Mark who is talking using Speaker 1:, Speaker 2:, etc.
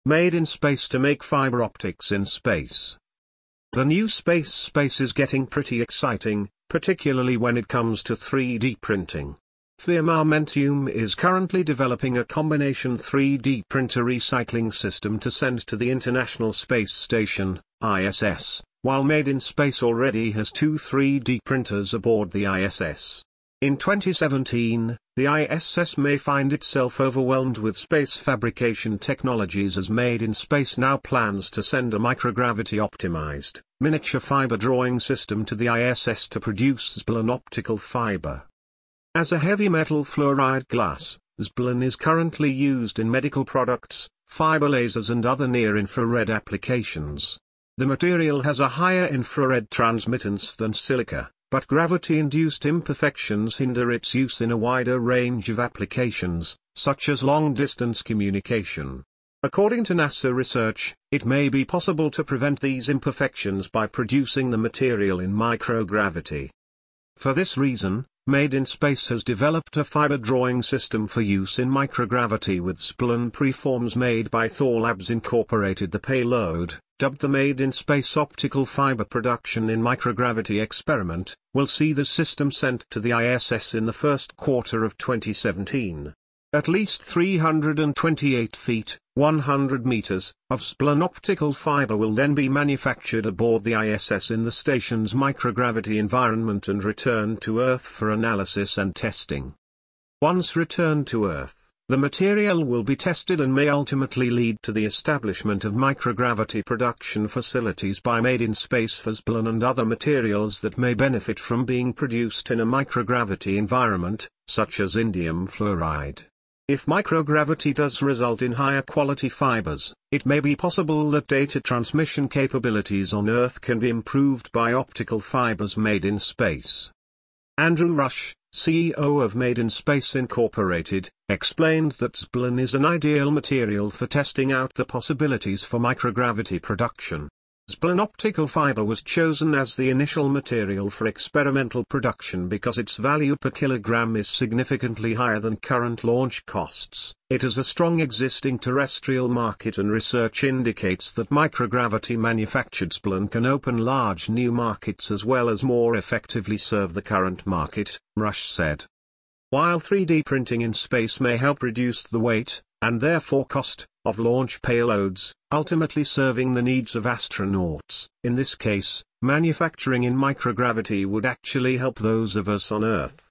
Speaker 1: made in space to make fiber optics in space. The new space is getting pretty exciting, particularly when it comes to 3D printing. Firma Mentium is currently developing a combination 3D printer recycling system to send to the International Space Station, ISS, while Made in Space already has 2 3D printers aboard the ISS. In 2017, the ISS may find itself overwhelmed with space fabrication technologies as Made in Space now plans to send a microgravity-optimized, miniature fiber drawing system to the ISS to produce ZBLON optical fiber. As a heavy metal fluoride glass, ZBLON is currently used in medical products, fiber lasers and other near-infrared applications. The material has a higher infrared transmittance than silica, but gravity-induced imperfections hinder its use in a wider range of applications, such as long-distance communication. According to NASA research, it may be possible to prevent these imperfections by producing the material in microgravity. For this reason, Made in Space has developed a fiber drawing system for use in microgravity with ZBLON preforms made by Thor Labs Incorporated. The payload, dubbed the Made in Space Optical Fiber Production in Microgravity Experiment, will see the system sent to the ISS in the first quarter of 2017. At least 328 feet, 100 meters, of ZBLON optical fiber will then be manufactured aboard the ISS in the station's microgravity environment and returned to Earth for analysis and testing. Once returned to Earth, the material will be tested and may ultimately lead to the establishment of microgravity production facilities by Made in Space for ZBLON and other materials that may benefit from being produced in a microgravity environment, such as indium fluoride. If microgravity does result in higher quality fibers, it may be possible that data transmission capabilities on Earth can be improved by optical fibers made in space. Andrew Rush, CEO of Made in Space Incorporated, explained that ZBLON is an ideal material for testing out the possibilities for microgravity production. ZBLON optical fiber was chosen as the initial material for experimental production because its value per kilogram is significantly higher than current launch costs. It has a strong existing terrestrial market and research indicates that microgravity manufactured ZBLON can open large new markets as well as more effectively serve the current market, Rush said. While 3D printing in space may help reduce the weight, and therefore cost, of launch payloads, ultimately serving the needs of astronauts, in this case, manufacturing in microgravity would actually help those of us on Earth.